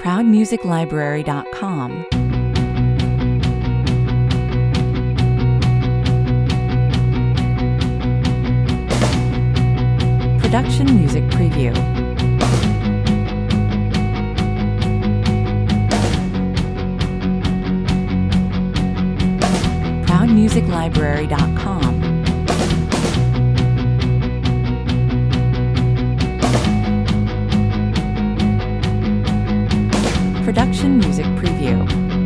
ProudMusicLibrary.com. Production Music Preview. ProudMusicLibrary.com. Production Music Preview.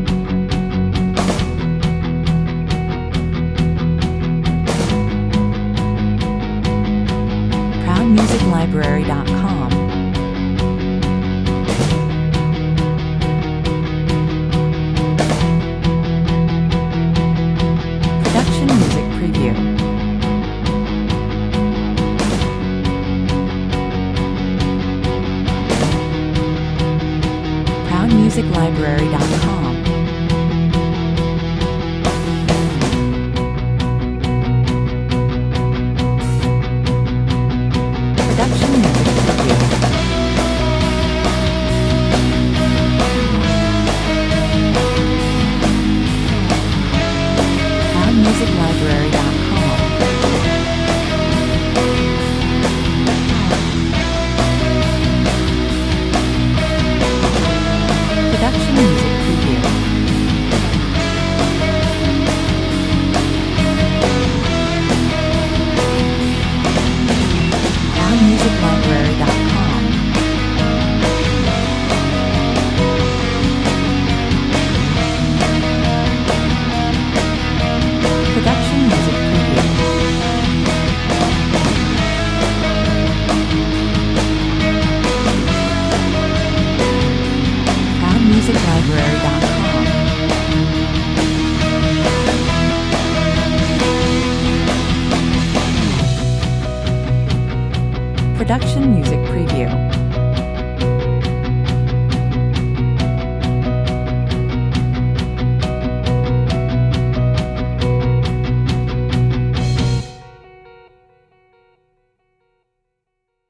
ProudMusicLibrary.com. Production Music Preview. ProudMusicLibrary.com. Production Music Preview. ProudMusicLibrary.com. Production Music Preview. ProudMusicLibrary.com. Production Music Preview. ProudMusicLibrary.com. Production Music Preview.